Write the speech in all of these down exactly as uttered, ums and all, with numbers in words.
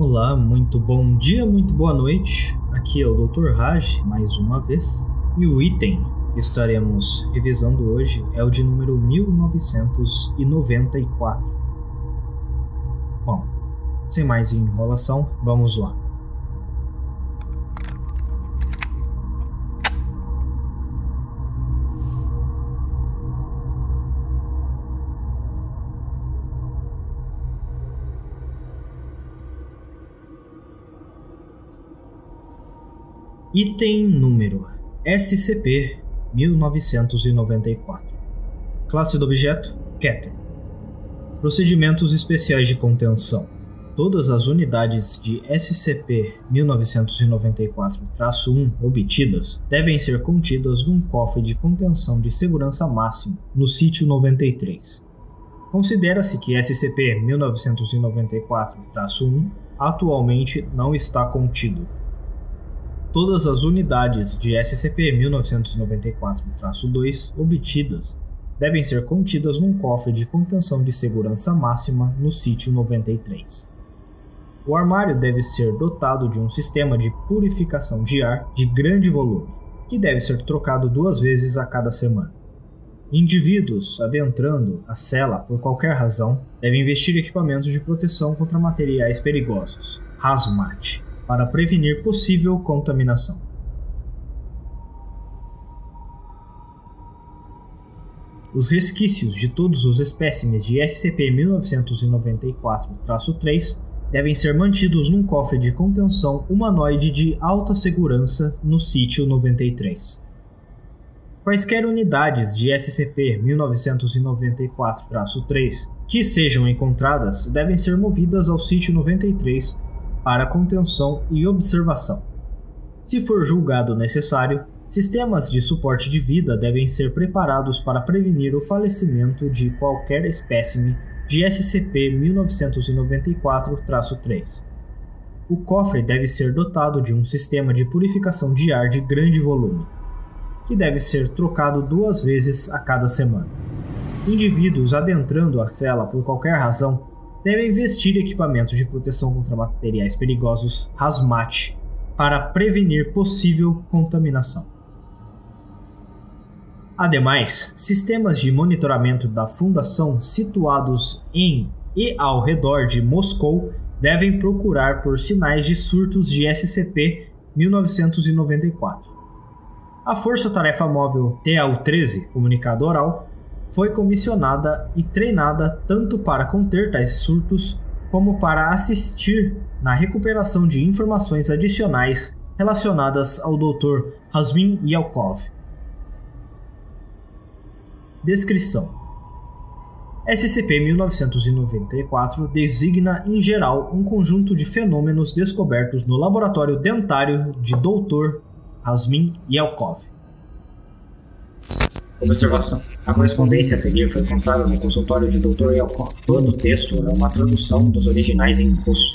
Olá, muito bom dia, muito boa noite. Aqui é o doutor Raj, mais uma vez. E o item que estaremos revisando hoje é o de número mil novecentos e noventa e quatro. Bom, sem mais enrolação, vamos lá. Item número S C P mil novecentos e noventa e quatro. Classe do objeto: Keter. Procedimentos especiais de contenção. Todas as unidades de S C P mil novecentos e noventa e quatro traço um obtidas devem ser contidas num cofre de contenção de segurança máximo no sítio noventa e três. Considera-se que S C P mil novecentos e noventa e quatro traço um atualmente não está contido. Todas as unidades de S C P mil novecentos e noventa e quatro traço dois obtidas devem ser contidas num cofre de contenção de segurança máxima no sítio noventa e três. O armário deve ser dotado de um sistema de purificação de ar de grande volume, que deve ser trocado duas vezes a cada semana. Indivíduos adentrando a cela por qualquer razão devem vestir equipamentos de proteção contra materiais perigosos, hazmat, para prevenir possível contaminação. Os resquícios de todos os espécimes de S C P mil novecentos e noventa e quatro traço três devem ser mantidos num cofre de contenção humanoide de alta segurança no sítio noventa e três. Quaisquer unidades de S C P mil novecentos e noventa e quatro traço três que sejam encontradas devem ser movidas ao sítio noventa e três para contenção e observação. Se for julgado necessário, sistemas de suporte de vida devem ser preparados para prevenir o falecimento de qualquer espécime de S C P mil novecentos e noventa e quatro traço três. O cofre deve ser dotado de um sistema de purificação de ar de grande volume, que deve ser trocado duas vezes a cada semana. Indivíduos adentrando a cela por qualquer razão devem vestir equipamentos de proteção contra materiais perigosos hazmat para prevenir possível contaminação. Ademais, sistemas de monitoramento da fundação situados em e ao redor de Moscou devem procurar por sinais de surtos de S C P mil novecentos e noventa e quatro. A Força Tarefa Móvel T A U treze, comunicado oral, foi comissionada e treinada tanto para conter tais surtos como para assistir na recuperação de informações adicionais relacionadas ao doutor Razmin Yelkov. Descrição: S C P mil novecentos e noventa e quatro designa em geral um conjunto de fenômenos descobertos no laboratório dentário de doutor Razmin Yelkov. Observação: a correspondência a seguir foi encontrada no consultório de doutor Yelkov. Todo o texto é uma tradução dos originais em russo.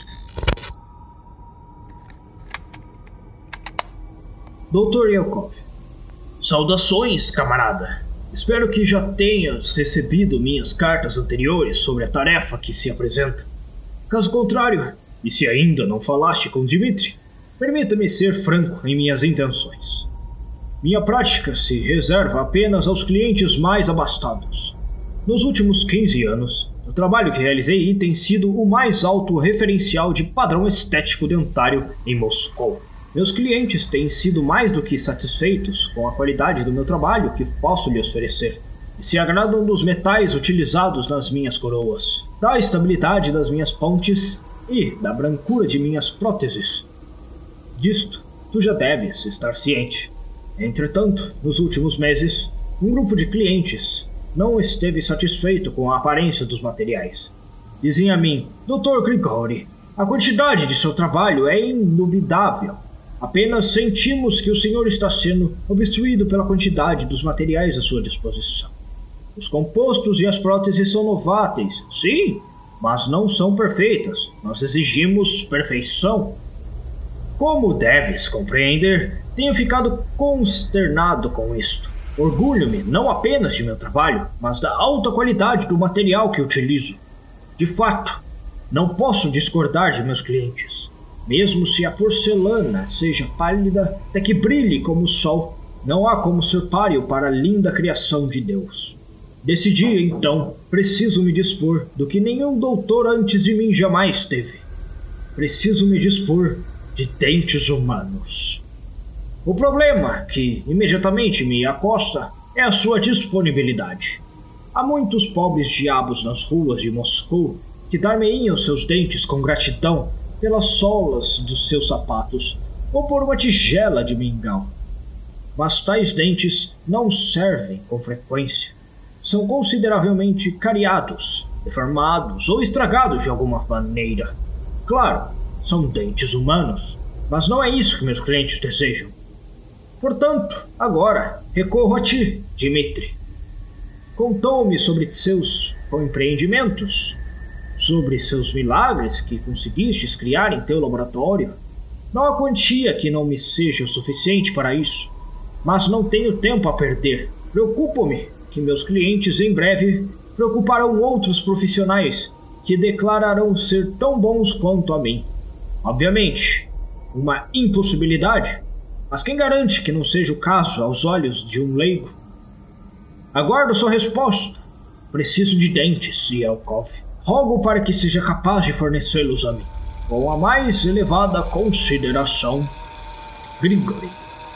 doutor Yelkov. Saudações, camarada. Espero que já tenhas recebido minhas cartas anteriores sobre a tarefa que se apresenta. Caso contrário, e se ainda não falaste com Dmitri, permita-me ser franco em minhas intenções. Minha prática se reserva apenas aos clientes mais abastados. Nos últimos quinze anos, o trabalho que realizei tem sido o mais alto referencial de padrão estético dentário em Moscou. Meus clientes têm sido mais do que satisfeitos com a qualidade do meu trabalho que posso lhes oferecer, e se agradam dos metais utilizados nas minhas coroas, da estabilidade das minhas pontes e da brancura de minhas próteses. Disto, tu já deves estar ciente. Entretanto, nos últimos meses, um grupo de clientes não esteve satisfeito com a aparência dos materiais. Dizem a mim: doutor Grigori, a quantidade de seu trabalho é indubitável. Apenas sentimos que o senhor está sendo obstruído pela quantidade dos materiais à sua disposição. Os compostos e as próteses são nováteis, sim, mas não são perfeitas. Nós exigimos perfeição. Como deves compreender, tenho ficado consternado com isto. Orgulho-me não apenas de meu trabalho, mas da alta qualidade do material que utilizo. De fato, Não posso discordar de meus clientes. Mesmo se a porcelana seja pálida até que brilhe como o sol, não há como ser páreo para a linda criação de Deus. Decidi, então, preciso me dispor do que nenhum doutor antes de mim jamais teve. Preciso me dispor de dentes humanos. O problema que imediatamente me acosta é a sua disponibilidade. Há muitos pobres diabos nas ruas de Moscou que dar-me-iam seus dentes com gratidão pelas solas dos seus sapatos ou por uma tigela de mingau. Mas tais dentes não servem com frequência. São consideravelmente cariados, deformados ou estragados de alguma maneira. Claro, são dentes humanos, mas não é isso que meus clientes desejam. Portanto, agora recorro a ti, Dmitri. Contou-me sobre seus empreendimentos, sobre seus milagres que conseguistes criar em teu laboratório. Não há quantia que não me seja o suficiente para isso, mas não tenho tempo a perder. Preocupo-me que meus clientes em breve preocuparão outros profissionais que declararão ser tão bons quanto a mim. Obviamente, uma impossibilidade, mas quem garante que não seja o caso aos olhos de um leigo? Aguardo sua resposta. Preciso de dentes, Yelkov. Rogo para que seja capaz de fornecê-los a mim, com a mais elevada consideração, Grigori.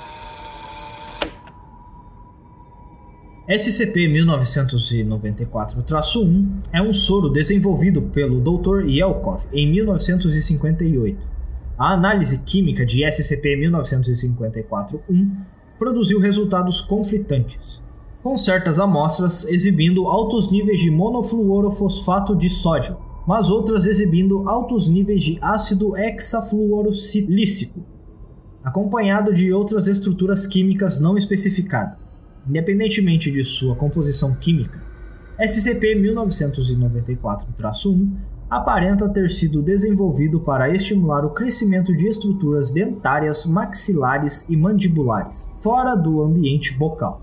S C P mil novecentos e noventa e quatro traço um é um soro desenvolvido pelo doutor Yelkov em mil novecentos e cinquenta e oito. A análise química de S C P mil novecentos e cinquenta e quatro dash um produziu resultados conflitantes, com certas amostras exibindo altos níveis de monofluorofosfato de sódio, mas outras exibindo altos níveis de ácido hexafluorossilícico, acompanhado de outras estruturas químicas não especificadas. Independentemente de sua composição química, S C P mil novecentos e noventa e quatro traço um aparenta ter sido desenvolvido para estimular o crescimento de estruturas dentárias, maxilares e mandibulares, fora do ambiente bucal.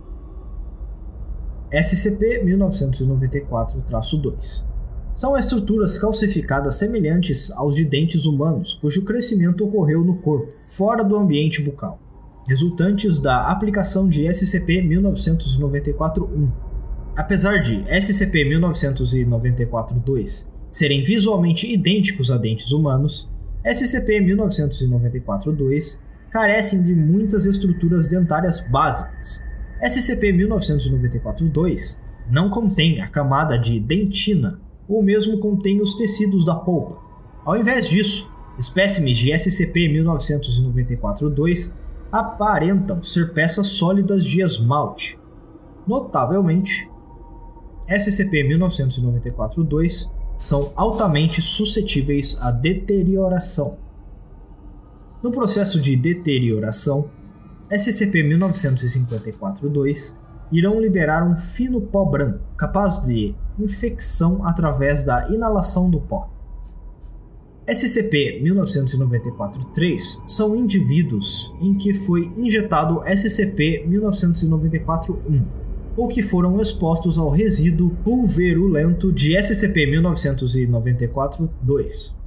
S C P mil novecentos e noventa e quatro traço dois são estruturas calcificadas semelhantes aos de dentes humanos, cujo crescimento ocorreu no corpo, fora do ambiente bucal, resultantes da aplicação de S C P mil novecentos e noventa e quatro dash um. Apesar de S C P mil novecentos e noventa e quatro dash dois serem visualmente idênticos a dentes humanos, S C P mil novecentos e noventa e quatro dash dois carecem de muitas estruturas dentárias básicas. S C P mil novecentos e noventa e quatro dash dois não contém a camada de dentina, ou mesmo contém os tecidos da polpa. Ao invés disso, espécimes de S C P mil novecentos e noventa e quatro dash dois aparentam ser peças sólidas de esmalte. Notavelmente, S C P mil novecentos e noventa e quatro dash dois são altamente suscetíveis à deterioração. No processo de deterioração, S C P mil novecentos e cinquenta e quatro dash dois irão liberar um fino pó branco, capaz de infecção através da inalação do pó. S C P mil novecentos e noventa e quatro dash três são indivíduos em que foi injetado S C P mil novecentos e noventa e quatro dash um, ou que foram expostos ao resíduo pulverulento de S C P mil novecentos e noventa e quatro dash dois.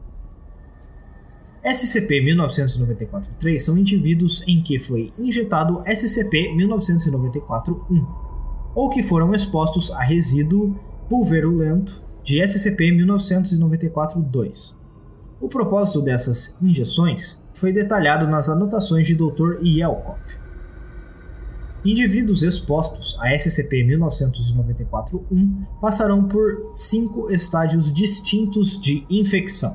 S C P mil novecentos e noventa e quatro dash três são indivíduos em que foi injetado S C P mil novecentos e noventa e quatro dash um, ou que foram expostos a resíduo pulverulento de S C P mil novecentos e noventa e quatro dash dois. O propósito dessas injeções foi detalhado nas anotações de doutor Yelkov. Indivíduos expostos a S C P mil novecentos e noventa e quatro dash um passarão por cinco estágios distintos de infecção.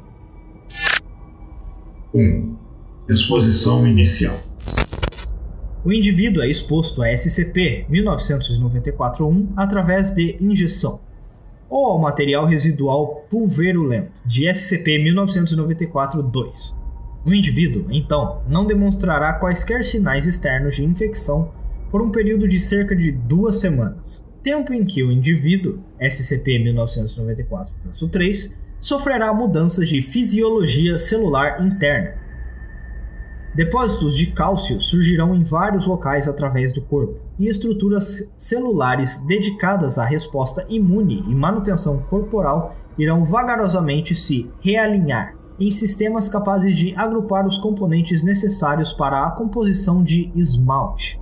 um. Exposição inicial. O indivíduo é exposto a S C P mil novecentos e noventa e quatro dash um através de injeção, ou ao material residual pulverulento de S C P mil novecentos e noventa e quatro dash dois. O indivíduo, então, não demonstrará quaisquer sinais externos de infecção por um período de cerca de duas semanas, tempo em que o indivíduo, S C P mil novecentos e noventa e quatro traço três, sofrerá mudanças de fisiologia celular interna. Depósitos de cálcio surgirão em vários locais através do corpo, e estruturas celulares dedicadas à resposta imune e manutenção corporal irão vagarosamente se realinhar em sistemas capazes de agrupar os componentes necessários para a composição de esmalte.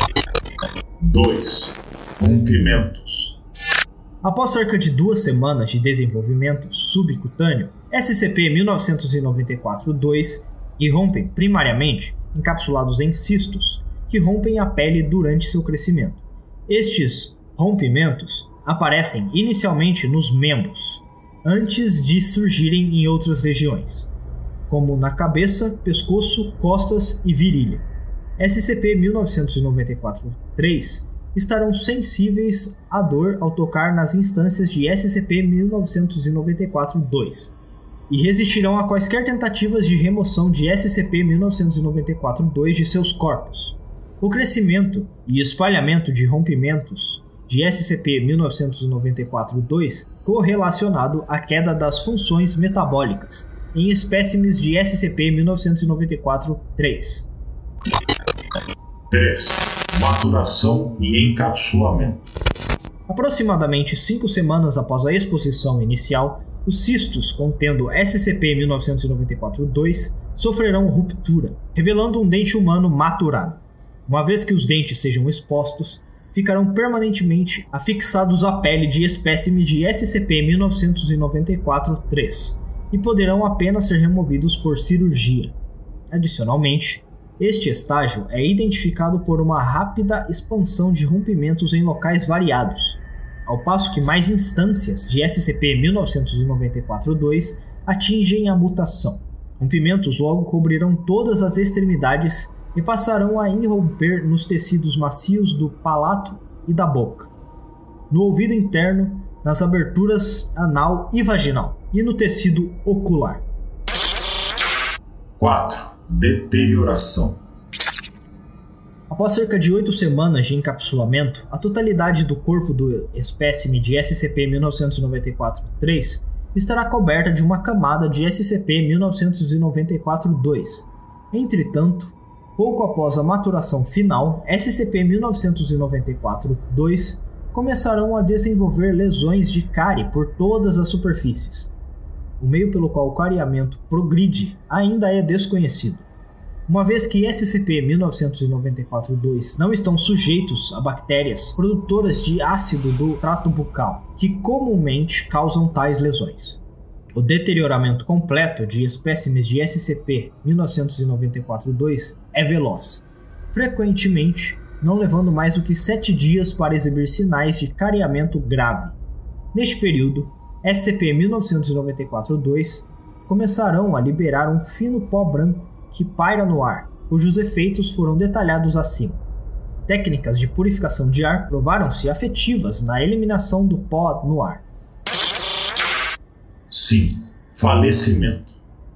dois. Rompimentos. Após cerca de duas semanas de desenvolvimento subcutâneo, S C P mil novecentos e noventa e quatro dash dois irrompem primariamente encapsulados em cistos, que rompem a pele durante seu crescimento. Estes rompimentos aparecem inicialmente nos membros, antes de surgirem em outras regiões, como na cabeça, pescoço, costas e virilha. S C P mil novecentos e noventa e quatro dash três estarão sensíveis à dor ao tocar nas instâncias de S C P mil novecentos e noventa e quatro dash dois e resistirão a quaisquer tentativas de remoção de S C P mil novecentos e noventa e quatro dash dois de seus corpos. O crescimento e espalhamento de rompimentos de S C P mil novecentos e noventa e quatro dash dois correlacionado à queda das funções metabólicas em espécimes de S C P mil novecentos e noventa e quatro dash três. três. Maturação e encapsulamento. Aproximadamente cinco semanas após a exposição inicial, os cistos contendo S C P mil novecentos e noventa e quatro dash dois sofrerão ruptura, revelando um dente humano maturado. Uma vez que os dentes sejam expostos, ficarão permanentemente afixados à pele de espécime de S C P mil novecentos e noventa e quatro dash três e poderão apenas ser removidos por cirurgia. Adicionalmente, este estágio é identificado por uma rápida expansão de rompimentos em locais variados, ao passo que mais instâncias de S C P mil novecentos e noventa e quatro dash dois atingem a mutação. Rompimentos logo cobrirão todas as extremidades e passarão a irromper nos tecidos macios do palato e da boca, no ouvido interno, nas aberturas anal e vaginal, e no tecido ocular. quatro. Deterioração. Após cerca de oito semanas de encapsulamento, a totalidade do corpo do espécime de S C P mil novecentos e noventa e quatro dash três estará coberta de uma camada de S C P mil novecentos e noventa e quatro dash dois. Entretanto, pouco após a maturação final, S C P mil novecentos e noventa e quatro dash dois começarão a desenvolver lesões de cárie por todas as superfícies. O meio pelo qual o cariamento progride ainda é desconhecido, uma vez que S C P mil novecentos e noventa e quatro dash dois não estão sujeitos a bactérias produtoras de ácido do trato bucal, que comumente causam tais lesões. O deterioramento completo de espécimes de S C P mil novecentos e noventa e quatro dash dois é veloz, frequentemente não levando mais do que sete dias para exibir sinais de cariamento grave. Neste período, S C P mil novecentos e noventa e quatro dash dois começarão a liberar um fino pó branco que paira no ar, cujos efeitos foram detalhados acima. Técnicas de purificação de ar provaram-se afetivas na eliminação do pó no ar. cinco. Falecimento.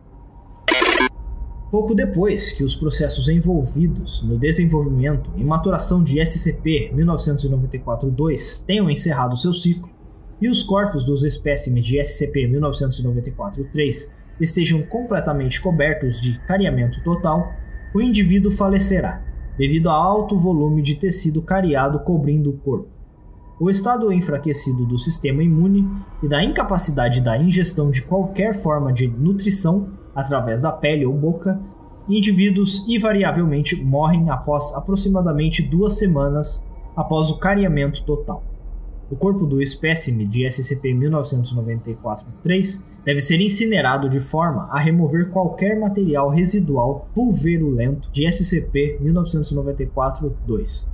Pouco depois que os processos envolvidos no desenvolvimento e maturação de S C P mil novecentos e noventa e quatro dash dois tenham encerrado seu ciclo, e os corpos dos espécimes de S C P mil novecentos e noventa e quatro dash três estejam completamente cobertos de cariamento total, o indivíduo falecerá, devido ao alto volume de tecido cariado cobrindo o corpo. O estado enfraquecido do sistema imune e da incapacidade da ingestão de qualquer forma de nutrição através da pele ou boca, indivíduos invariavelmente morrem após aproximadamente duas semanas após o cariamento total. O corpo do espécime de S C P mil novecentos e noventa e quatro dash três deve ser incinerado de forma a remover qualquer material residual pulverulento de S C P mil novecentos e noventa e quatro dash dois.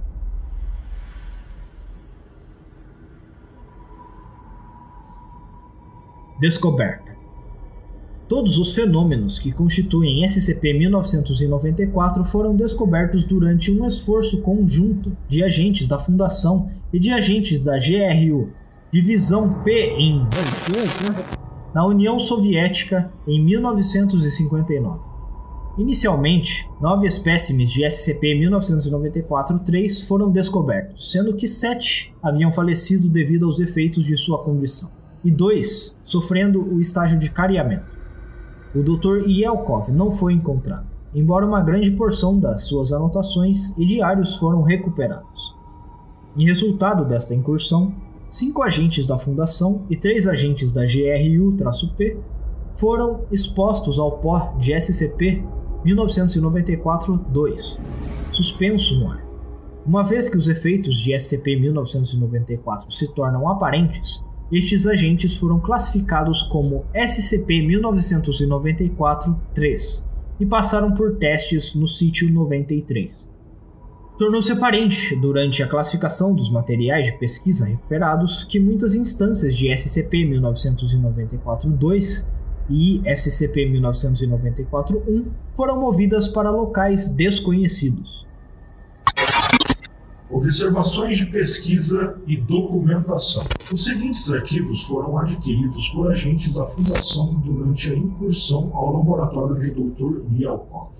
Descoberta. Todos os fenômenos que constituem S C P mil novecentos e noventa e quatro foram descobertos durante um esforço conjunto de agentes da Fundação e de agentes da G R U, Divisão P I M, na União Soviética em mil novecentos e cinquenta e nove. Inicialmente, nove espécimes de S C P mil novecentos e noventa e quatro dash três foram descobertos, sendo que sete haviam falecido devido aos efeitos de sua condição, e dois sofrendo o estágio de cariamento. O doutor Yelkov não foi encontrado. embora uma grande porção das suas anotações e diários foram recuperados. Em resultado desta incursão, cinco agentes da Fundação e três agentes da G R U-P foram expostos ao pó de S C P mil novecentos e noventa e quatro dash dois, suspenso no ar. Uma vez que os efeitos de S C P mil novecentos e noventa e quatro se tornam aparentes, estes agentes foram classificados como S C P mil novecentos e noventa e quatro dash três e passaram por testes no sítio noventa e três. Tornou-se aparente, durante a classificação dos materiais de pesquisa recuperados, que muitas instâncias de S C P mil novecentos e noventa e quatro dash dois e S C P mil novecentos e noventa e quatro dash um foram movidas para locais desconhecidos. Observações de pesquisa e documentação. Os seguintes arquivos foram adquiridos por agentes da Fundação durante a incursão ao laboratório de doutor Yelkov.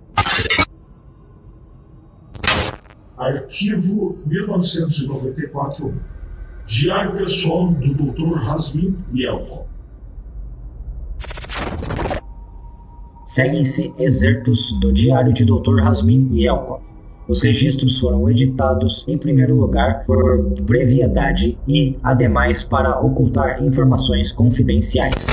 Arquivo mil novecentos e noventa e quatro dash um. Diário pessoal do doutor Razmin Yelkov. Seguem-se excertos do diário de doutor Razmin Yelkov. Os registros foram editados, em primeiro lugar, por brevidade e, ademais, para ocultar informações confidenciais.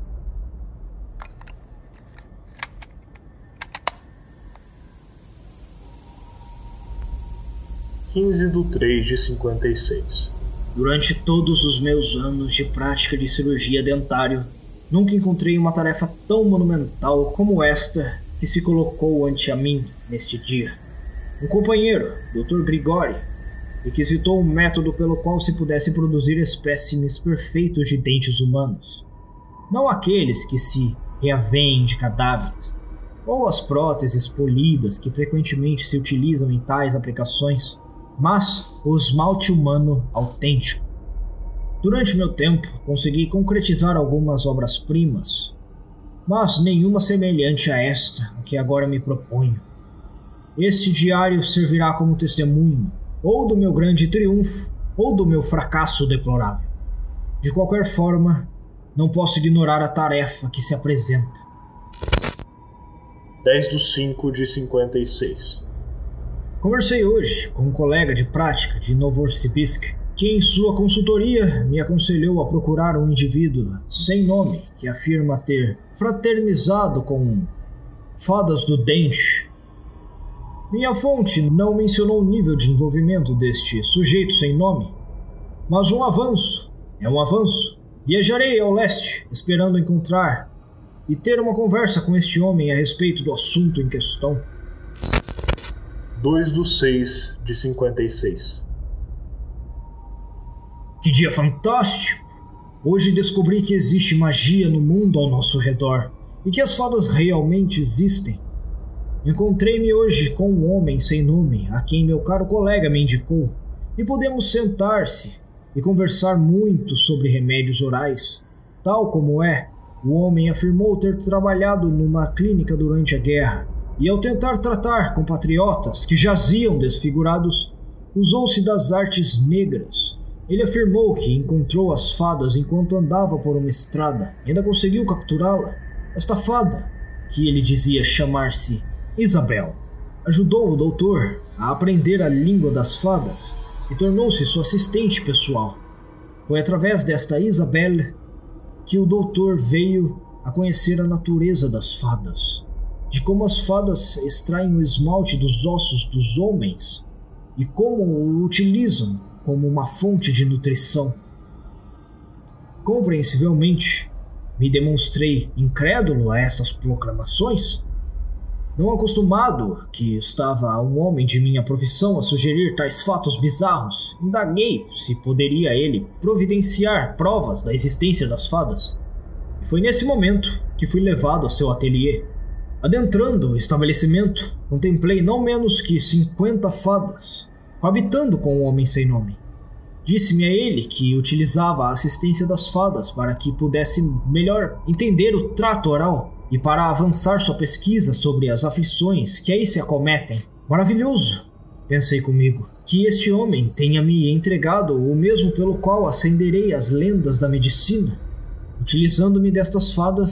quinze de três de cinquenta e seis. Durante todos os meus anos de prática de cirurgia dentário, nunca encontrei uma tarefa tão monumental como esta que se colocou ante a mim neste dia. Um companheiro, doutor Grigori, requisitou um método pelo qual se pudesse produzir espécimes perfeitos de dentes humanos. Não aqueles que se reavêm de cadáveres, ou as próteses polidas que frequentemente se utilizam em tais aplicações, mas o esmalte humano autêntico. Durante meu tempo, consegui concretizar algumas obras-primas, mas nenhuma semelhante a esta, a que agora me proponho. Este diário servirá como testemunho, ou do meu grande triunfo, ou do meu fracasso deplorável. De qualquer forma, não posso ignorar a tarefa que se apresenta. dez de cinco de cinquenta e seis. Conversei hoje com um colega de prática de Novosibirsk, que em sua consultoria me aconselhou a procurar um indivíduo sem nome que afirma ter fraternizado com fadas do dente. Minha fonte não mencionou o nível de envolvimento deste sujeito sem nome, mas um avanço é um avanço. Viajarei ao leste, esperando encontrar e ter uma conversa com este homem a respeito do assunto em questão. dois de seis de cinquenta e seis. Que dia fantástico! Hoje descobri que existe magia no mundo ao nosso redor e que as fadas realmente existem. Encontrei-me hoje com um homem sem nome a quem meu caro colega me indicou e podemos sentar-se e conversar muito sobre remédios orais. Tal como é, o homem afirmou ter trabalhado numa clínica durante a guerra e ao tentar tratar compatriotas que jaziam desfigurados, usou-se das artes negras. Ele afirmou que encontrou as fadas enquanto andava por uma estrada e ainda conseguiu capturá-la. Esta fada, que ele dizia chamar-se Isabel, ajudou o doutor a aprender a língua das fadas e tornou-se sua assistente pessoal. Foi através desta Isabel que o doutor veio a conhecer a natureza das fadas, de como as fadas extraem o esmalte dos ossos dos homens e como o utilizam como uma fonte de nutrição. Compreensivelmente, me demonstrei incrédulo a estas proclamações. Não acostumado que estava um homem de minha profissão a sugerir tais fatos bizarros, indaguei se poderia ele providenciar provas da existência das fadas. E foi nesse momento que fui levado ao seu ateliê. Adentrando o estabelecimento, contemplei não menos que cinquenta fadas, coabitando com o homem sem nome. Disse-me a ele que utilizava a assistência das fadas para que pudesse melhor entender o trato oral e para avançar sua pesquisa sobre as aflições que aí se acometem. Maravilhoso, pensei comigo, que este homem tenha me entregado o mesmo pelo qual acenderei as lendas da medicina. Utilizando-me destas fadas,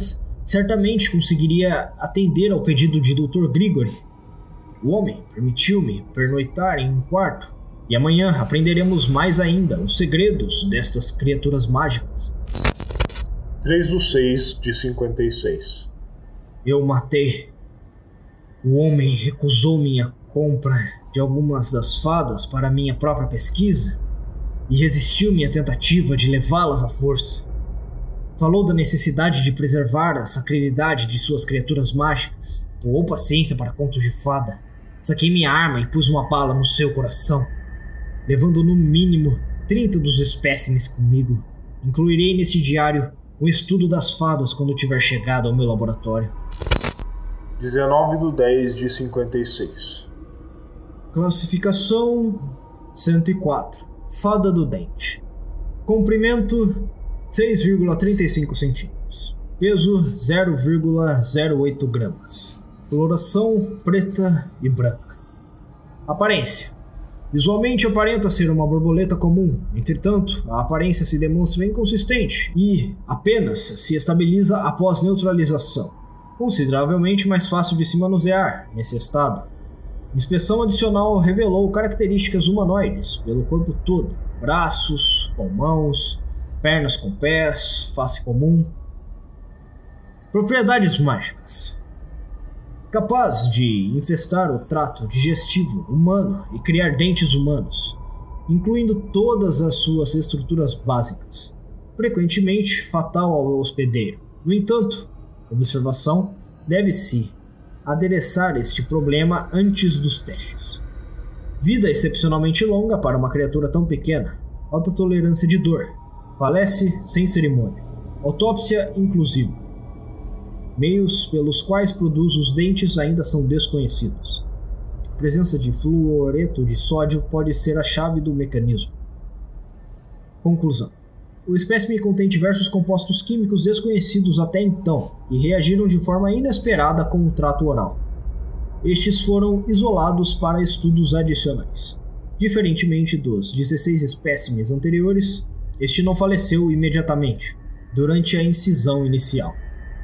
certamente conseguiria atender ao pedido de doutor Grigori. O homem permitiu-me pernoitar em um quarto, e amanhã aprenderemos mais ainda os segredos destas criaturas mágicas. três do seis de cinquenta e seis. Eu matei. O homem recusou minha compra de algumas das fadas para minha própria pesquisa e resistiu minha tentativa de levá-las à força. Falou da necessidade de preservar a sacralidade de suas criaturas mágicas. Doou paciência para contos de fada. Saquei minha arma e pus uma bala no seu coração, levando no mínimo trinta dos espécimes comigo. Incluirei nesse diário o estudo das fadas quando tiver chegado ao meu laboratório. dezenove do dez de cinquenta e seis. Classificação cento e quatro. Fada do Dente. Comprimento seis vírgula trinta e cinco centímetros. Peso zero vírgula zero oito gramas. Coloração preta e branca. Aparência. Visualmente aparenta ser uma borboleta comum, entretanto, a aparência se demonstra inconsistente e apenas se estabiliza após neutralização, consideravelmente mais fácil de se manusear nesse estado. Inspeção adicional revelou características humanoides pelo corpo todo, braços com mãos, pernas com pés, face comum. Propriedades mágicas. Capaz de infestar o trato digestivo humano e criar dentes humanos, incluindo todas as suas estruturas básicas, frequentemente fatal ao hospedeiro. No entanto, observação, deve-se adereçar este problema antes dos testes. Vida excepcionalmente longa para uma criatura tão pequena, alta tolerância de dor, falece sem cerimônia, autópsia inclusiva. Meios pelos quais produz os dentes ainda são desconhecidos. A presença de fluoreto de sódio pode ser a chave do mecanismo. Conclusão. O espécime contém diversos compostos químicos desconhecidos até então, que reagiram de forma inesperada com o trato oral. Estes foram isolados para estudos adicionais. Diferentemente dos dezesseis espécimes anteriores, este não faleceu imediatamente, durante a incisão inicial.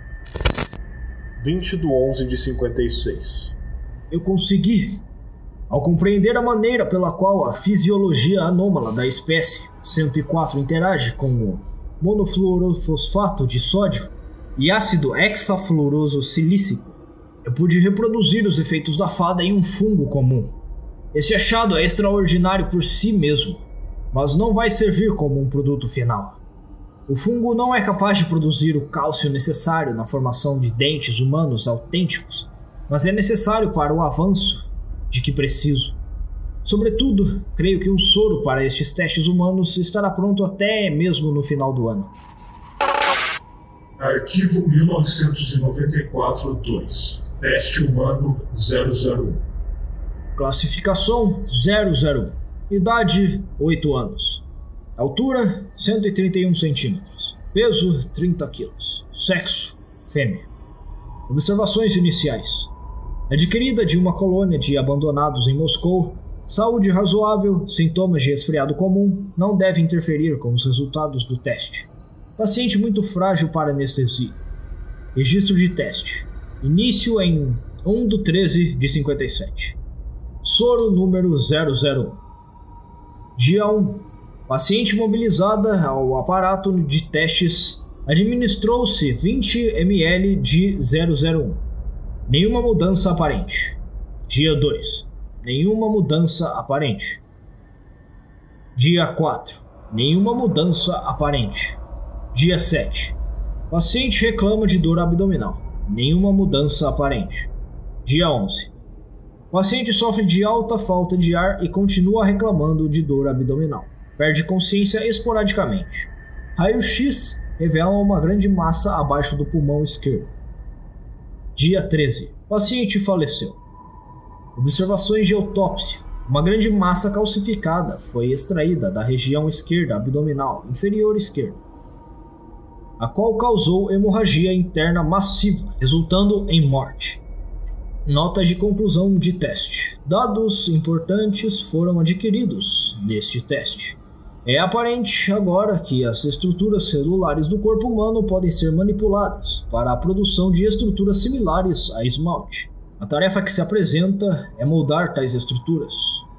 vinte do onze de cinquenta e seis. Eu consegui! Ao compreender a maneira pela qual a fisiologia anômala da espécie cento e quatro interage com o monofluorofosfato de sódio e ácido hexafluoroso silícico, eu pude reproduzir os efeitos da fada em um fungo comum. Esse achado é extraordinário por si mesmo, mas não vai servir como um produto final. O fungo não é capaz de produzir o cálcio necessário na formação de dentes humanos autênticos, mas é necessário para o avanço de que preciso. Sobretudo, creio que um soro para estes testes humanos estará pronto até mesmo no final do ano. Arquivo mil novecentos e noventa e quatro dois. Teste humano zero zero um. Classificação zero zero um. Idade oito anos. Altura cento e trinta e um centímetros. Peso trinta quilos. Sexo fêmea. Observações iniciais. Adquirida de uma colônia de abandonados em Moscou, saúde razoável, sintomas de resfriado comum, não deve interferir com os resultados do teste. Paciente muito frágil para anestesia. Registro de teste. Início em um do treze de cinquenta e sete. Soro número zero zero um. Dia um. Paciente mobilizada ao aparato de testes, administrou-se vinte mililitros de zero zero um. Nenhuma mudança aparente. Dia dois. Nenhuma mudança aparente. Dia quatro. Nenhuma mudança aparente. Dia sete. Paciente reclama de dor abdominal. Nenhuma mudança aparente. Dia onze. Paciente sofre de alta falta de ar e continua reclamando de dor abdominal. Perde consciência esporadicamente. Raio-X revela uma grande massa abaixo do pulmão esquerdo. Dia treze. Paciente faleceu. Observações de autópsia. Uma grande massa calcificada foi extraída da região esquerda abdominal inferior esquerda, a qual causou hemorragia interna massiva, resultando em morte. Notas de conclusão de teste. Dados importantes foram adquiridos neste teste. É aparente agora que as estruturas celulares do corpo humano podem ser manipuladas para a produção de estruturas similares a esmalte. A tarefa que se apresenta é moldar tais estruturas.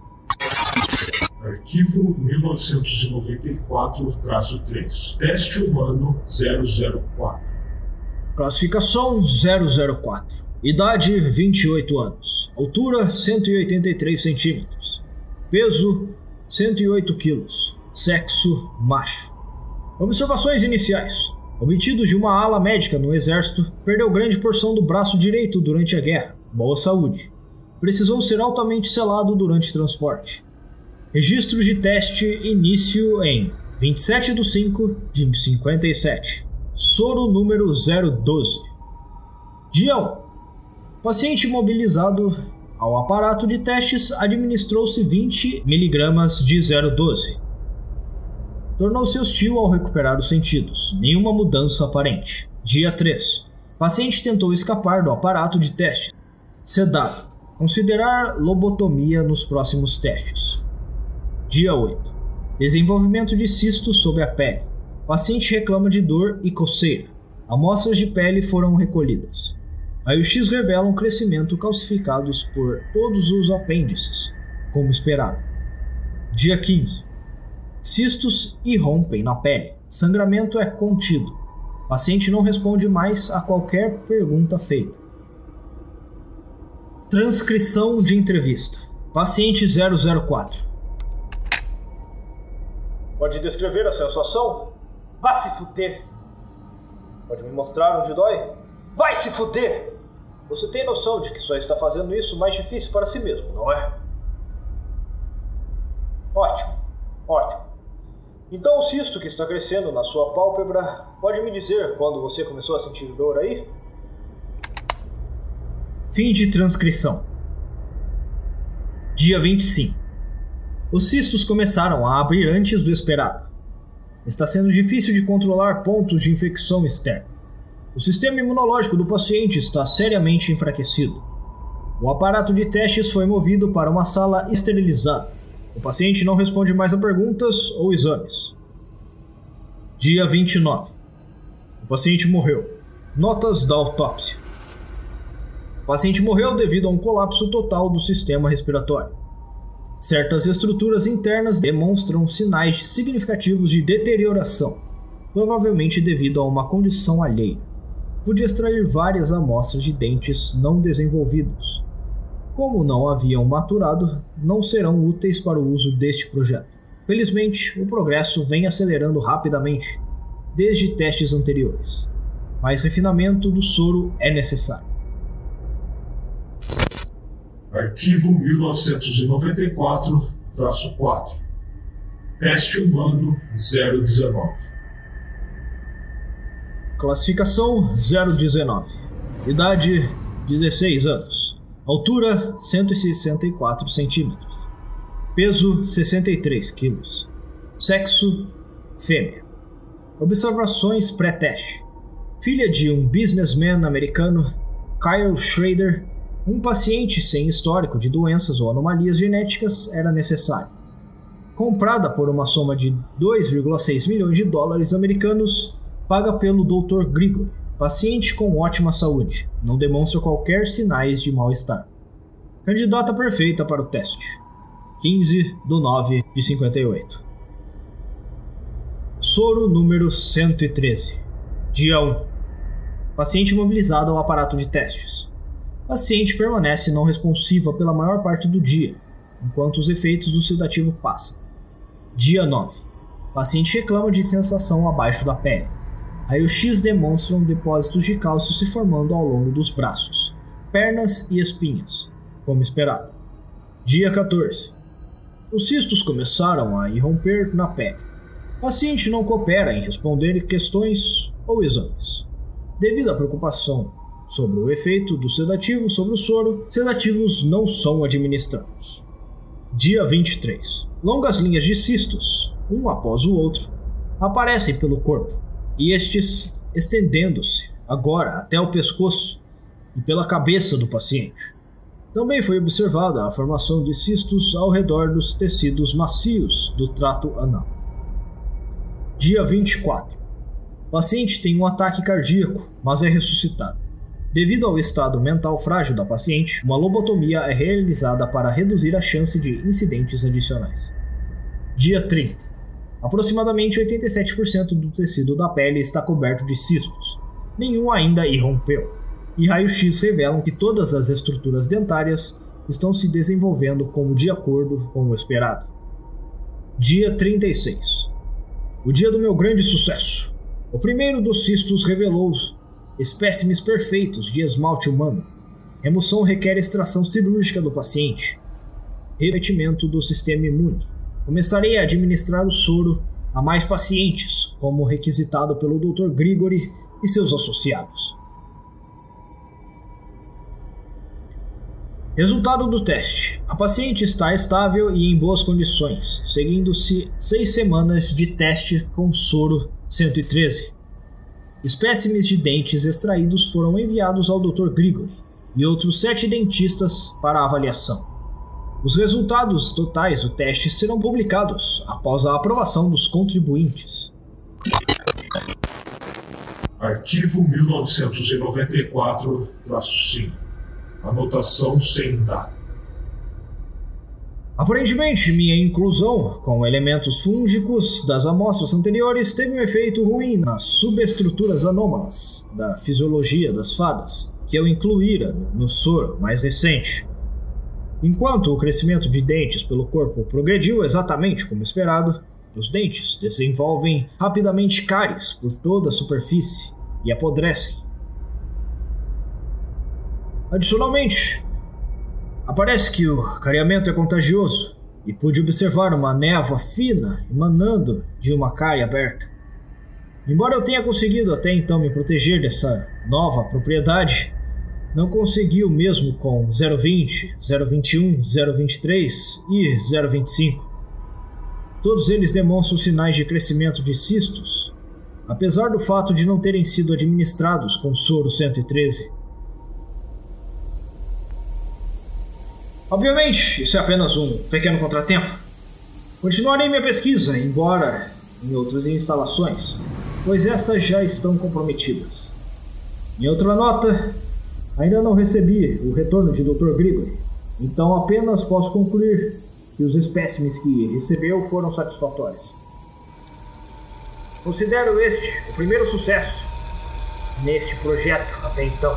Arquivo mil novecentos e noventa e quatro traço três. Teste humano zero zero quatro. Classificação zero zero quatro. Idade vinte e oito anos. Altura cento e oitenta e três centímetros. Peso cento e oito quilos. Sexo macho. Observações iniciais. Obtido de uma ala médica no exército, perdeu grande porção do braço direito durante a guerra. Boa saúde. Precisou ser altamente selado durante transporte. Registros de teste início em vinte e sete de cinco de cinquenta e sete. Soro número zero doze. Dia um. Paciente mobilizado ao aparato de testes administrou-se vinte miligramas de zero doze. Tornou-se hostil ao recuperar os sentidos. Nenhuma mudança aparente. Dia três. Paciente tentou escapar do aparato de testes. Sedado. Considerar lobotomia nos próximos testes. Dia oito. Desenvolvimento de cistos sob a pele. Paciente reclama de dor e coceira. Amostras de pele foram recolhidas. Raio-X revelam crescimento calcificados por todos os apêndices, como esperado. Dia quinze. Cistos irrompem na pele. Sangramento é contido. Paciente não responde mais a qualquer pergunta feita. Transcrição de entrevista. Paciente zero zero quatro. Pode descrever a sensação? Vá se fuder. Pode me mostrar onde dói? Vai se fuder! Você tem noção de que só está fazendo isso mais difícil para si mesmo, não é? Ótimo, ótimo. Então o cisto que está crescendo na sua pálpebra, pode me dizer quando você começou a sentir dor aí? Fim de transcrição. Dia vinte e cinco. Os cistos começaram a abrir antes do esperado. Está sendo difícil de controlar pontos de infecção externa. O sistema imunológico do paciente está seriamente enfraquecido. O aparato de testes foi movido para uma sala esterilizada. O paciente não responde mais a perguntas ou exames. Dia vinte e nove. O paciente morreu. Notas da autópsia. O paciente morreu devido a um colapso total do sistema respiratório. Certas estruturas internas demonstram sinais significativos de deterioração, provavelmente devido a uma condição alheia. Pude extrair várias amostras de dentes não desenvolvidos. Como não haviam maturado, não serão úteis para o uso deste projeto. Felizmente, o progresso vem acelerando rapidamente, desde testes anteriores. Mais refinamento do soro é necessário. Arquivo mil novecentos e noventa e quatro traço quatro. Teste humano zero dezenove. Classificação zero dezenove. Idade dezesseis anos. Altura cento e sessenta e quatro centímetros. Peso sessenta e três quilos. Sexo fêmea. Observações pré-teste. Filha de um businessman americano, Kyle Schrader, um paciente sem histórico de doenças ou anomalias genéticas era necessário. Comprada por uma soma de dois vírgula seis milhões de dólares americanos, paga pelo doutor Grigori, paciente com ótima saúde, não demonstra qualquer sinais de mal-estar. Candidata perfeita para o teste. quinze de nove de cinquenta e oito. Soro número cento e treze. Dia um. Paciente mobilizado ao aparato de testes. Paciente permanece não responsiva pela maior parte do dia, enquanto os efeitos do sedativo passam. Dia nove. Paciente reclama de sensação abaixo da pele. Raio-X demonstram depósitos de cálcio se formando ao longo dos braços, pernas e espinhas, como esperado. Dia quatorze. Os cistos começaram a irromper na pele. Paciente não coopera em responder questões ou exames. Devido à preocupação sobre o efeito do sedativo sobre o soro, sedativos não são administrados. Dia vinte e três. Longas linhas de cistos, um após o outro, aparecem pelo corpo, e estes estendendo-se agora até o pescoço e pela cabeça do paciente. Também foi observada a formação de cistos ao redor dos tecidos macios do trato anal. Dia vinte e quatro. O paciente tem um ataque cardíaco, mas é ressuscitado. Devido ao estado mental frágil da paciente, uma lobotomia é realizada para reduzir a chance de incidentes adicionais. Dia trinta. Aproximadamente oitenta e sete por cento do tecido da pele está coberto de cistos. Nenhum ainda irrompeu. E raios-x revelam que todas as estruturas dentárias estão se desenvolvendo como de acordo com o esperado. Dia trinta e seis. O dia do meu grande sucesso. O primeiro dos cistos revelou espécimes perfeitos de esmalte humano. Remoção requer extração cirúrgica do paciente. Repetimento do sistema imune. Começarei a administrar o soro a mais pacientes, como requisitado pelo doutor Grigori e seus associados. Resultado do teste. A paciente está estável e em boas condições, seguindo-se seis semanas de teste com soro cento e treze. Espécimes de dentes extraídos foram enviados ao doutor Grigori e outros sete dentistas para avaliação. Os resultados totais do teste serão publicados após a aprovação dos contribuintes. Arquivo mil novecentos e noventa e quatro traço cinco. Anotação sem data. Aparentemente, minha inclusão com elementos fúngicos das amostras anteriores teve um efeito ruim nas subestruturas anômalas da fisiologia das fadas, que eu incluíra no soro mais recente. Enquanto o crescimento de dentes pelo corpo progrediu exatamente como esperado, os dentes desenvolvem rapidamente cáries por toda a superfície e apodrecem. Adicionalmente, aparece que o careamento é contagioso e pude observar uma névoa fina emanando de uma cárie aberta. Embora eu tenha conseguido até então me proteger dessa nova propriedade, não consegui o mesmo com zero vinte, zero vinte e um, zero vinte e três e zero vinte e cinco. Todos eles demonstram sinais de crescimento de cistos, apesar do fato de não terem sido administrados com soro cento e treze. Obviamente, isso é apenas um pequeno contratempo. Continuarei minha pesquisa, embora em outras instalações, pois estas já estão comprometidas. Em outra nota, ainda não recebi o retorno de doutor Grigori, então apenas posso concluir que os espécimes que recebeu foram satisfatórios. Considero este o primeiro sucesso neste projeto até então.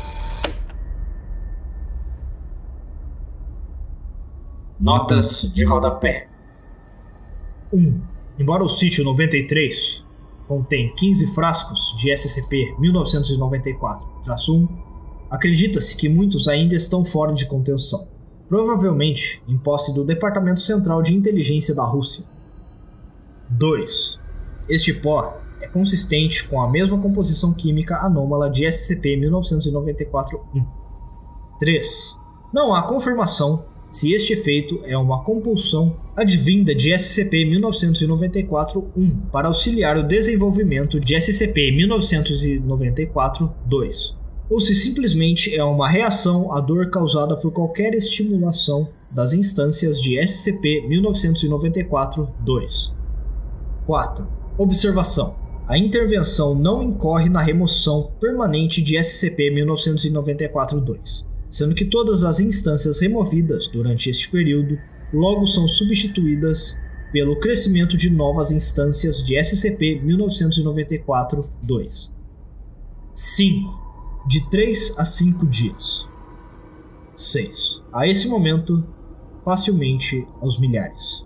Notas de rodapé. um. Embora o sítio noventa e três contém quinze frascos de S C P mil novecentos e noventa e quatro traço um, acredita-se que muitos ainda estão fora de contenção, provavelmente em posse do Departamento Central de Inteligência da Rússia. dois. Este pó é consistente com a mesma composição química anômala de S C P mil novecentos e noventa e quatro traço um. três. Não há confirmação se este efeito é uma compulsão advinda de S C P mil novecentos e noventa e quatro traço um para auxiliar o desenvolvimento de S C P mil novecentos e noventa e quatro traço dois, ou se simplesmente é uma reação à dor causada por qualquer estimulação das instâncias de S C P mil novecentos e noventa e quatro traço dois. quatro. Observação. A intervenção não incorre na remoção permanente de S C P mil novecentos e noventa e quatro traço dois. Sendo que todas as instâncias removidas durante este período logo são substituídas pelo crescimento de novas instâncias de S C P mil novecentos e noventa e quatro traço dois. cinco. De três a cinco dias. seis. A esse momento, facilmente aos milhares.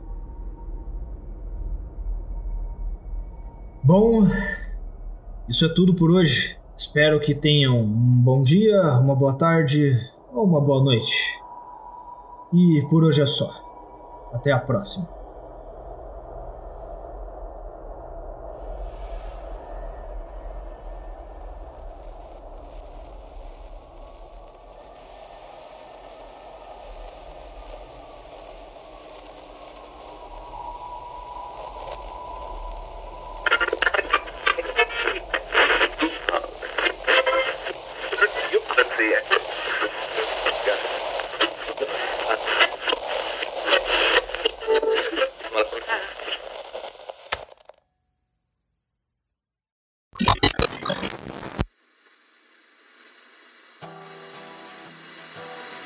Bom, isso é tudo por hoje. Espero que tenham um bom dia, uma boa tarde ou uma boa noite. E por hoje é só. Até a próxima. Yeah.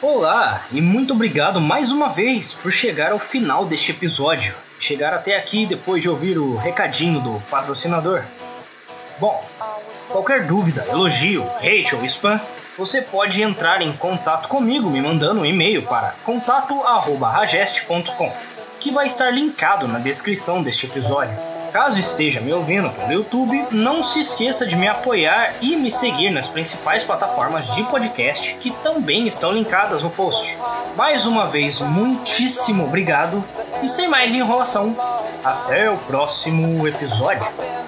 Olá, e muito obrigado mais uma vez por chegar ao final deste episódio. Chegar até aqui depois de ouvir o recadinho do patrocinador. Bom, qualquer dúvida, elogio, hate ou spam, você pode entrar em contato comigo me mandando um e-mail para contato arroba ragest ponto com, que vai estar linkado na descrição deste episódio. Caso esteja me ouvindo pelo YouTube, não se esqueça de me apoiar e me seguir nas principais plataformas de podcast que também estão linkadas no post. Mais uma vez, muitíssimo obrigado e sem mais enrolação, até o próximo episódio.